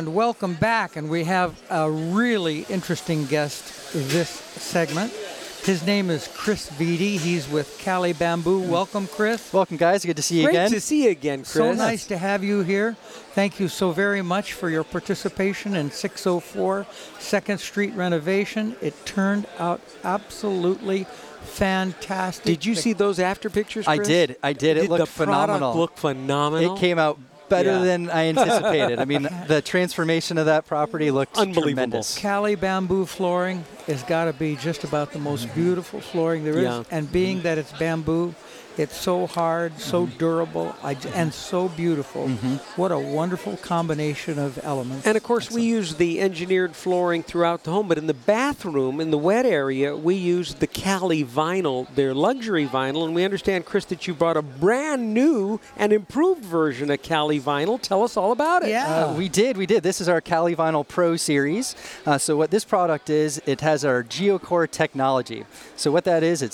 And welcome back. And we have a really interesting guest this segment. His name is Chris Vitti. He's with Cali Bamboo. Welcome, Chris. Welcome, guys. Good to see you again. Great to see you again, Chris. So nice to have you here. Thank you so very much for your participation in 604 2nd Street renovation. It turned out absolutely fantastic. Did you see those after pictures, Chris? I did. It looked phenomenal. The product looked phenomenal? It came out better than I anticipated. I mean, the transformation of that property looked tremendous. Cali Bamboo flooring has got to be just about the most beautiful flooring there is. And being that it's bamboo, it's so hard, so durable, and so beautiful. What a wonderful combination of elements. And, of course, we use the engineered flooring throughout the home, but in the bathroom, in the wet area, we use the Cali vinyl, their luxury vinyl. And we understand, Chris, that you brought a brand new and improved version of Cali vinyl. Tell us all about it. Yeah. We did. This is our Cali Vinyl Pro series. So what this product is, it has our GeoCore technology. So what that is, it's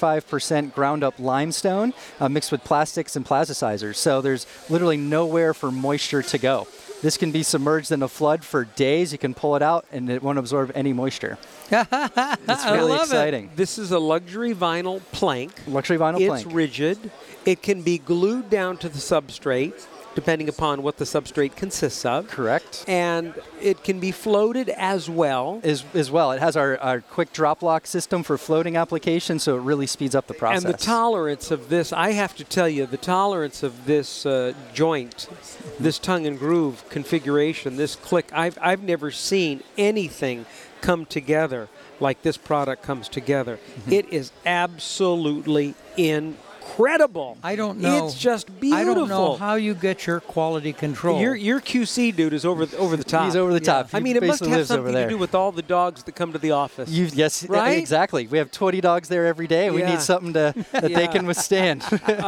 65% ground-up limestone mixed with plastics and plasticizers. So there's literally nowhere for moisture to go. This can be submerged in a flood for days. You can pull it out, and it won't absorb any moisture. It's really exciting. This is a luxury vinyl plank. Luxury vinyl plank. It's rigid. It can be glued down to the substrate, depending upon what the substrate consists of. Correct. And it can be floated as well. As well. It has our quick drop lock system for floating application, so it really speeds up the process. And the tolerance of this, I have to tell you, the tolerance of this joint, this tongue and groove configuration, this click, I've never seen anything come together like this product comes together. It is absolutely incredible. I don't know. It's just beautiful. I don't know how you get your quality control. Your QC dude is over the top. He's over the top. I mean, it must have something to do with all the dogs that come to the office. Yes, right? Exactly. We have 20 dogs there every day. We need something that they can withstand.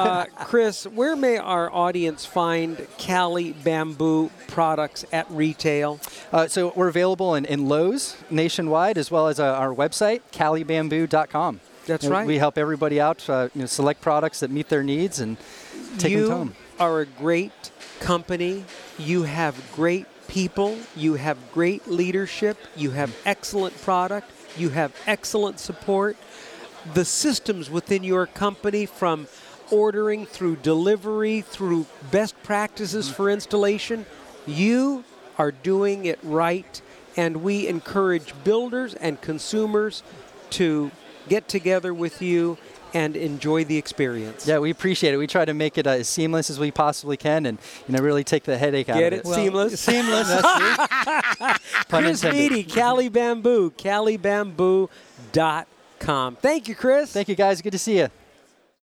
Chris, where may our audience find Cali Bamboo products at retail? So we're available in Lowe's nationwide, as well as our website, calibamboo.com. That's right. We help everybody out, select products that meet their needs and take them home. You are a great company. You have great people. You have great leadership. You have excellent product. You have excellent support. The systems within your company, from ordering through delivery, through best practices for installation, you are doing it right. And we encourage builders and consumers to get together with you and enjoy the experience. Yeah, we appreciate it. We try to make it as seamless as we possibly can, and really take the headache out of it. Get it? Seamless? Seamless. Chris Vitti, Cali Bamboo, calibamboo.com. Thank you, Chris. Thank you, guys. Good to see you.